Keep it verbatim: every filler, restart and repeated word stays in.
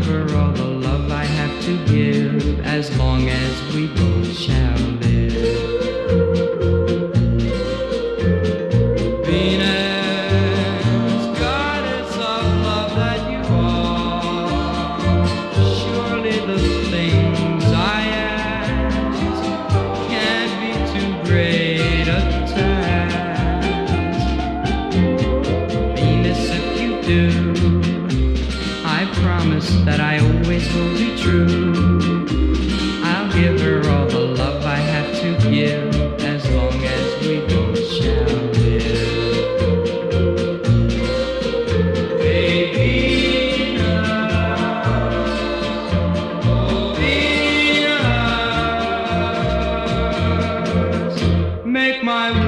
her all the love I have to give, as long as we both shall live. Venus, goddess of love that you are, surely the things I ask can't be too great a task. Venus, if you do, I promise that I always will be true. I'll give her all the love I have to give, as long as we both shall live. Baby, oh Venus, make my